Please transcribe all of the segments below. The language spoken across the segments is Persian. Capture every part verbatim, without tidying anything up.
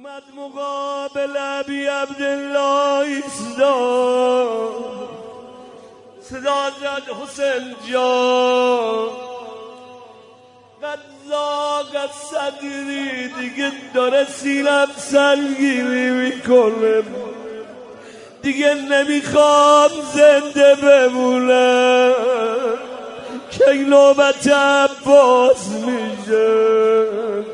اومد مقابل ابی عبدالله ایستاد، صدا زد حسین جان قد لاغ صدری، دیگه داره سینم سنگینی میکنه، دیگه نمیخوام زنده بمونم که این نوبت عباس میشه.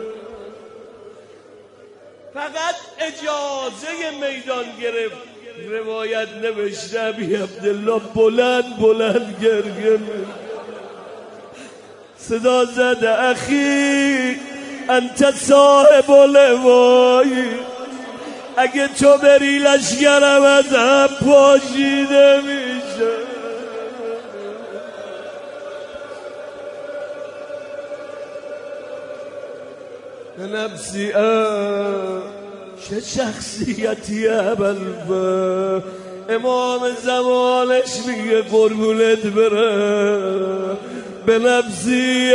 فقط اجازه میدان گرفت، روایت نوشته ابی عبدالله بلند بلند گریه صدا زده اخی انت صاحب لوایی، اگه تو بری لشگرم از هم پاشیده میشه. نفسی چه شخصیتی ابوالفضل، امام زمانش میگه قربونت بره. به نفسی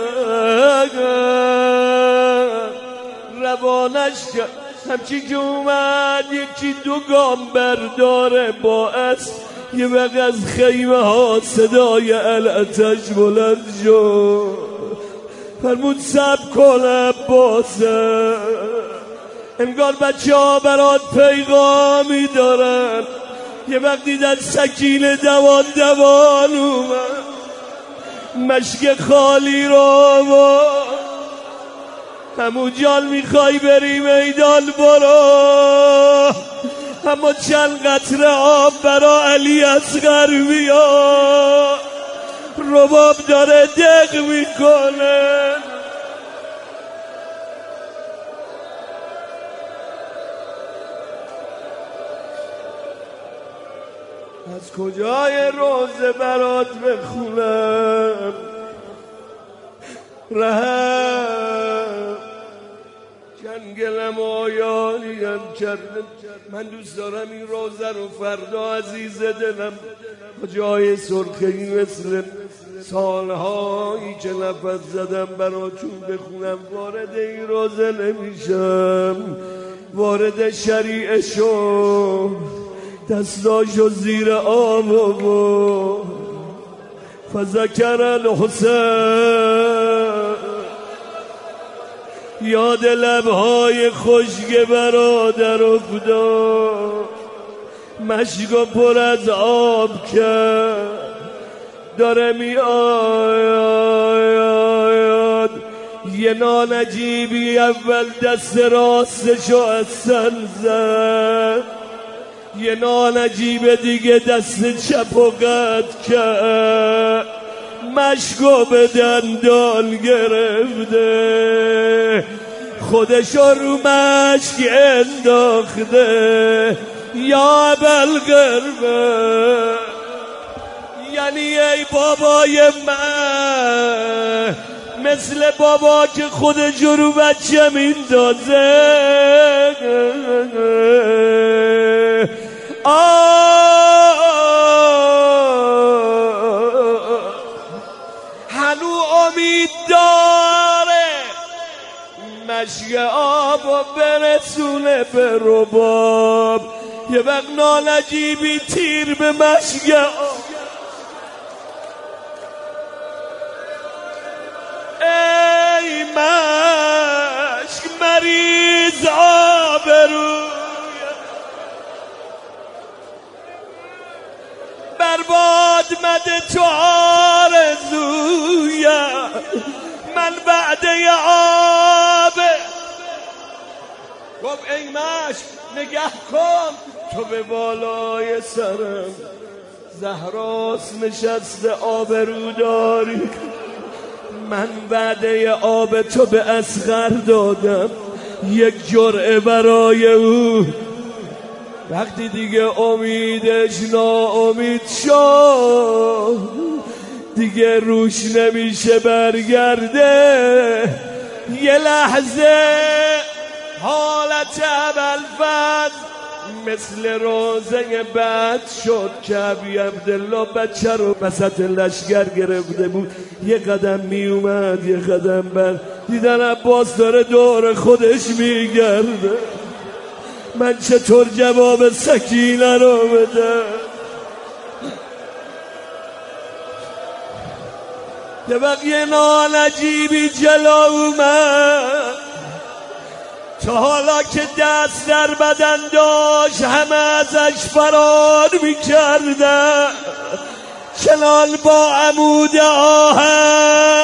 روانش همچی که اومد یکی دو گام برداره با اسب، یه وقت از خیمه ها صدای الاتش بلند شد، فرمود سب کن عباسه، انگار بچه ها برات پیغامی دارن. یه وقت دیدن سکینه دوان دوان اومد، مشک خالی رو و همون جان میخوای بری میدان برو، اما چند قطره آب برا علی اصغر بیا، رباب داره دق میکنه. از کجای روزه برات بخونم رهم، جنگلم آیانیم کردم. من دوست دارم این روزه رو فردا عزیز دلم جای سرخی مثل سالهایی که نفس زدم براتون بخونم. وارد این روزه نمیشم، وارد شریعه شو، دستاشو زیر آب و فذکر الحسین، یاد لبهای خشک برادر افتاد، مشکو پر از آب کرد، داره می آید. یه نانجیبی اول دست راستشو از سن زد، یه نانجیب دیگه دست چپ و قطع کرد، مشکو به دندان گرفته، خودشو رو مشک انداخته. یا ابوالقربه، یعنی ای بابای من، مثل بابا که خودشو رو بچه میندازه. هنو امید داره مشک آب و برسونه به رباب، یه وقت نانجیبی تیر به مشک آب. ای مشک مریض آبرو، برباد مده تو آرزویم، من بعده آبه. گفت ای مشک نگه کن، تو به بالای سرم زهراس نشسته آبرو داری، من بعده آب تو به اصغر دادم یک جرعه برای او. وقتی دیگه امیدش ناامید شد، دیگه روش نمیشه برگرده. یه لحظه حالت ابوالفضل مثل روزه بد شد که ابی عبدالله بچه رو وسط لشگر گرفته بود. یه قدم می اومد یه قدم بر دیدن عباس داره دور خودش میگرده. من چطور جواب سکینه رو بده؟ یه وقت یه نال عجیبی جلو اومد، تا حالا که دست در بدن داشت همه ازش فرار میکردن. چنان با عمود آهن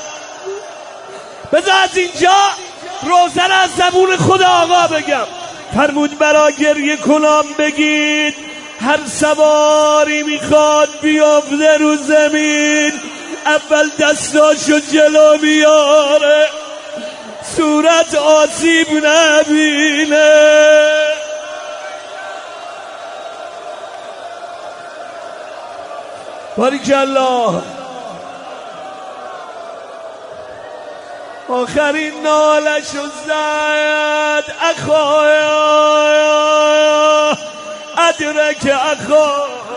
بذار از اینجا روزن از زبون خدا آقا بگم. فرمود برا گریه کنام بگید هر سواری میخواد بیافته رو زمین اول دستاشو جلو بیاره صورت آسیب نبینه. باریکالله. آخرین نالشو زد اخایا ادرک اخا.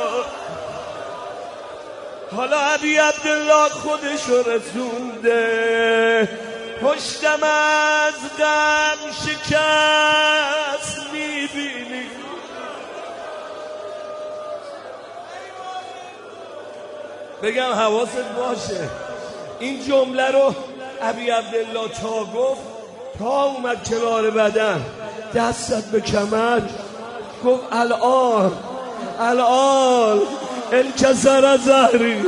حالا ابی عبدالله خودشو رسونده، پشتم از غم شکست میبینی. بگم حواست باشه این جمله رو ابی عبدالله تا گفت تا اومد کنار بدن دستت به کمر گفت الان الان انکسر ظهری.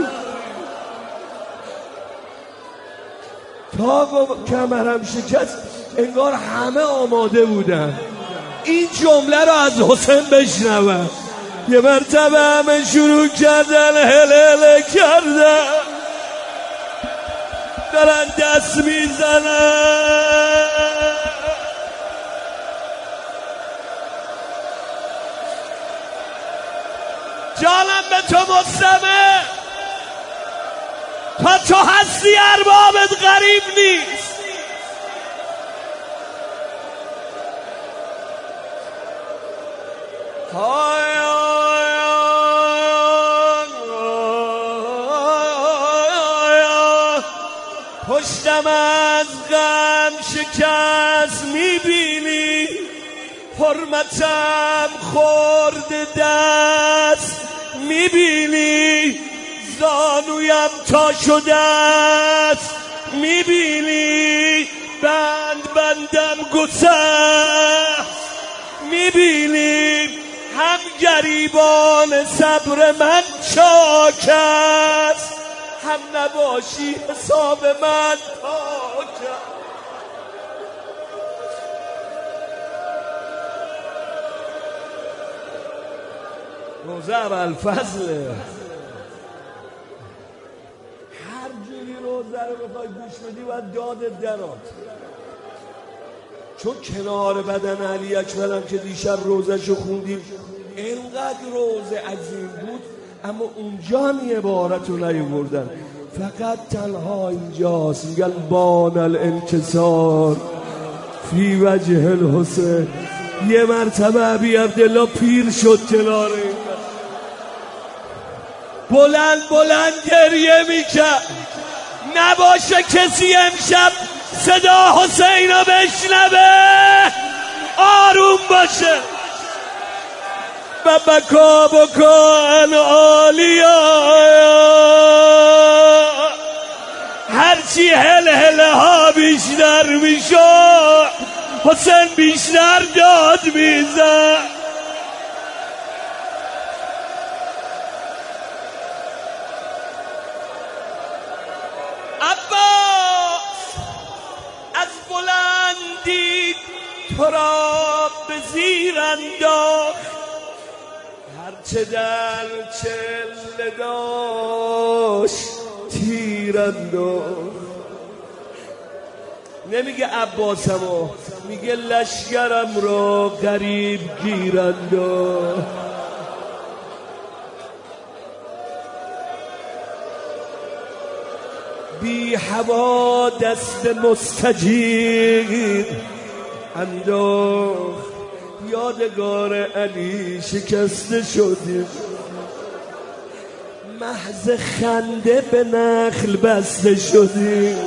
تا گفت کمرم شکست انگار همه آماده بودن این جمله رو از حسین بشنون. یه مرتبه همه شروع کردن هلهله کردن دارن دست میزنن. جانم به تو مستمع، تا تو هستی اربابت غریب نیست. های پشتم از غم شکست میبینی، حرمتم خورد دست میبینی، زانویم تا شده است میبینی، بند بندم گسست میبینی، هم گریبان صبر من چاک است، هم نباشی حساب من پاک است. روزه ابوالفضل هر جوری روزه رو بخوای گوش بدی باید دادت درات، چون کنار بدن علی اکبرم که دیشب روزهشو خوندیم اینقدر روزه عظیم بود، اما اونجا هم یه عبارت رو نیاوردن، فقط تنها اینجاست میگن بان الانکسار فی وجه الحسین. یه مرتبه ابی عبدالله پیر شد کنار این بلند بلند گریه میکرد، نباشه کسی امشب صدا حسین رو بشنوه آروم باشه. و بکا بکا العالیا، هرچی هل هله ها بیشتر میشد حسین بیشتر داد میزد. عباس از بلندی تو را به زیر انداخت، هرچه در چله داشت تیر انداخت. نمیگه عباسمو، میگه لشکرم را غریب گیر انداخت. بی هوا دست مستجیر انداخت، یادگار علی شکسته شدیم، محض خنده به نخل بسته شدیم.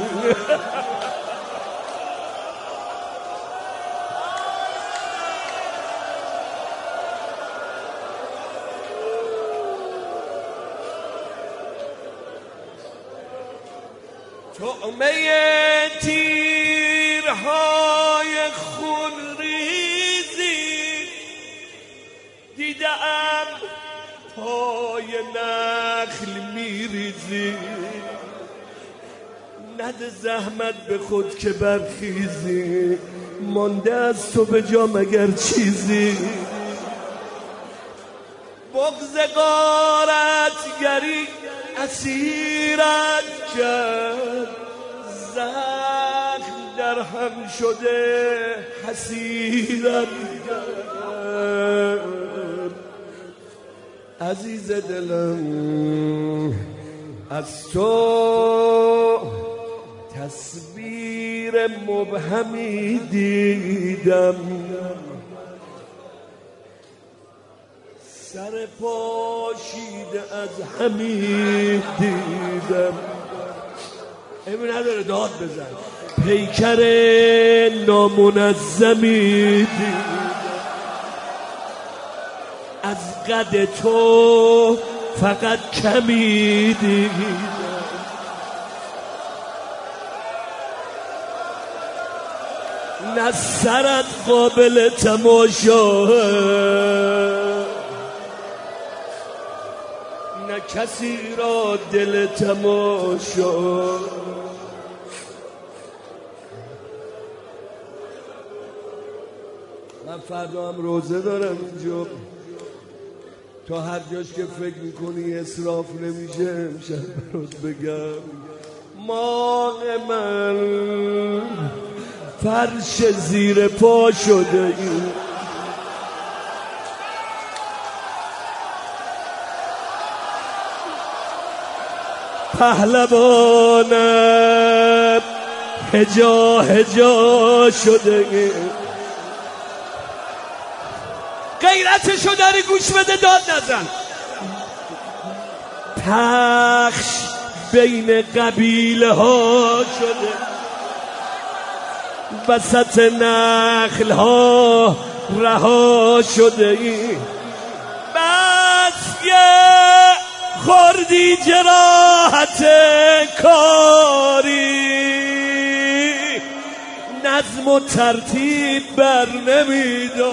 طعمه تیرهای خون ریزی دیدم پای نخل میریزی، نده زحمت به خود که برخیزی، مانده از تو به جا مگر چیزی. بغض غارتگری اسیرت کرد، زخم در هم شده حسیرت کرد. عزیز دلم از تو تصویر مبهمی دیدم، سر پاشیده از همین دیدم. ایمون نداره داد بزن، پیکر نامنظمی دیدم، از قد تو فقط کمی دیدم. نه سرت قابل تماشا، نه کسی را دل تماشا. من فردا هم روزه دارم اینجا، تا هر جاش که فکر میکنی اسراف نمیشه امشب برات بگم. ماه من فرش زیر پا شده این، پهلوانم هجا هجا شده این. غیرتشو داری گوش بده، داد نزن. پخش بین قبیله ها شده، وسط نخل ها رها شده ای. بس یه خوردی جراحت کاری، نظم و ترتیب بر نمیدار.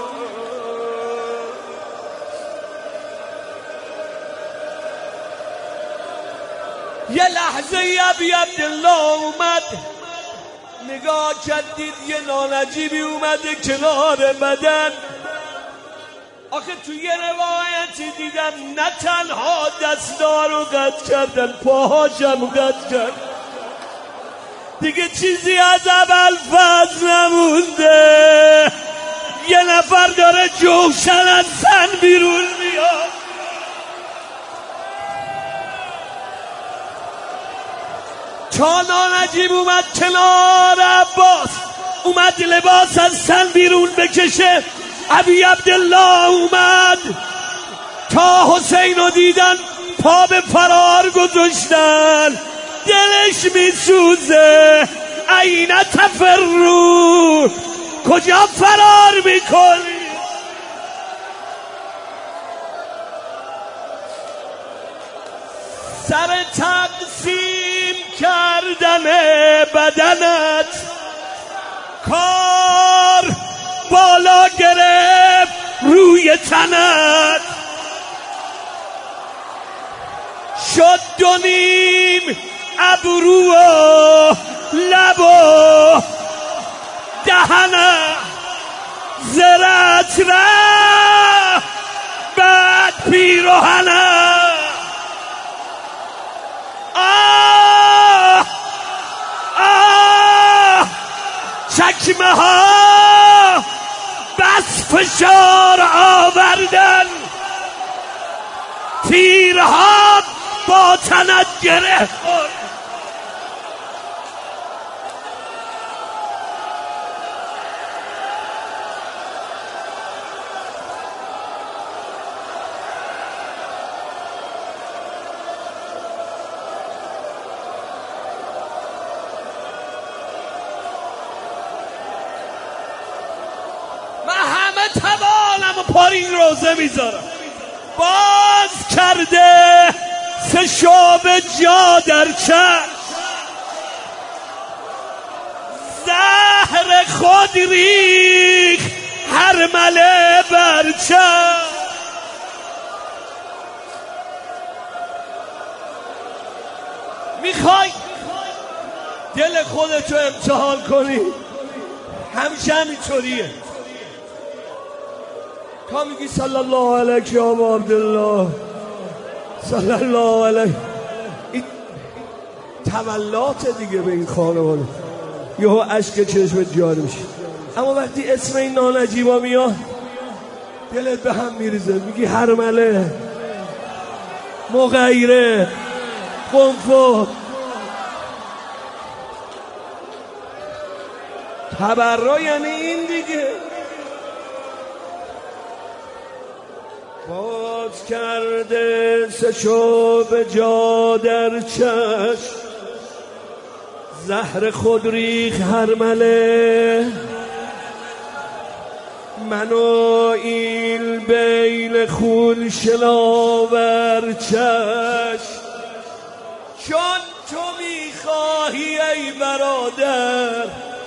یه لحظه ابی عبدالله اومد، نگاه کردید یه نانجیبی اومده کنار بدن. آخه توی یه روایتی دیدم نه تنها دستا رو قطع کردن، پاهاشم قطع کرد. دیگه چیزی از ابوالفضل نمونده، یه نفر داره جوشن از سن بیرون میاد. تا نانجیب اومد کنار عباس، اومد لباس از سن بیرون بکشه، ابی عبدالله اومد تا حسین رو دیدن پا به فرار گذاشتن. دلش میسوزه، این تفرو، کجا فرار میکنی؟ سر تقسیم کردن بدنت، کار بالا گرفت روی تنت، شد دو نیم ابرو و لب و دهنت، زرت رفت بعد پیراهنت. آه آه چکمه ها بس فشار آوردن، تیرها با تنت گره خورد. پر این روزه میذارم. باز کرده سه شعب جا در چشم، زهر خود ریخ هر مله بر چشم. میخوای دل خودتو امتحان کنی؟ همیشه همینطوریه. تا میگی صلی الله علیک یا ابا عبدالله صلی الله علیه، این تولات دیگه به این خانواده، یهو اشک چشمت جاری میشه. اما وقتی اسم این نانجیبا میاد دلت به هم میریزه، میگی هرمله، مغیره، قنفو، تبرا، یعنی این دیگه. باز کرده سه شعب جا در چشم، زهر خود ریخ هرمله، منو ایل بیل خون شلاور چشم. چون تو میخواهی ای برادر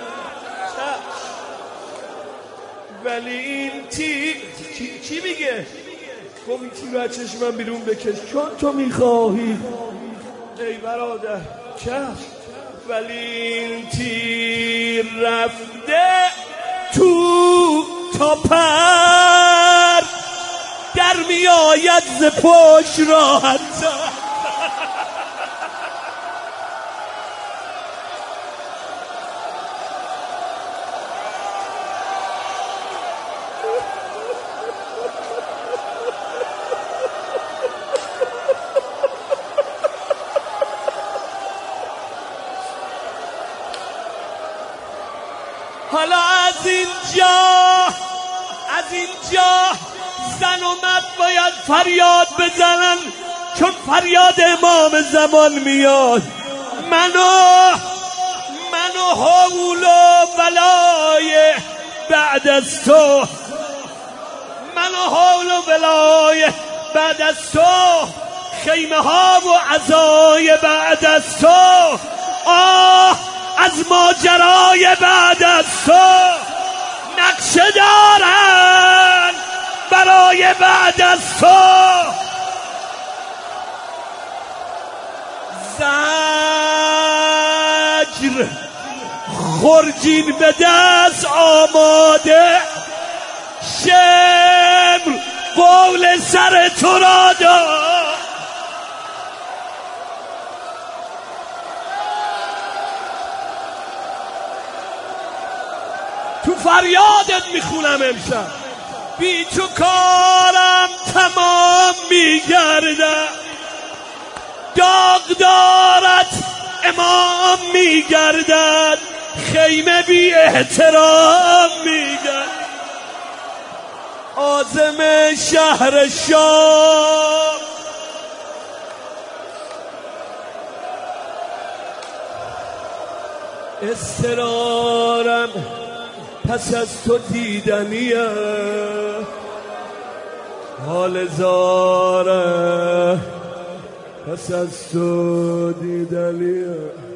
ولی این تی چی, چی میگه؟ گفت این تیر از چشمم بیرون بکش. چون تو میخواهی ای برادر چشم، ولی این تیر رفته تو تا پر، در میآید ز پشت راحت. حالا از اینجا از اینجا زن و مرد باید فریاد بزنن، چون فریاد امام زمان میاد. منو منو حول و بلای بعد از تو، منو حول و بلای بعد از تو، خیمه ها و عزای بعد از تو، آه از ماجرای بعد از تو، نقشه دارن برای بعد از تو. زجر خرجین به دست آماده، شمر قول سر تو را داد. تو فریادت میخونم امشب، بی تو کارم تمام میگردم، داغدارت امام میگردد، خیمه بی احترام میگرد. عازم شهر شام اصرارم پس از تو دیدنیه، حال زاره پس از تو دیدنیه.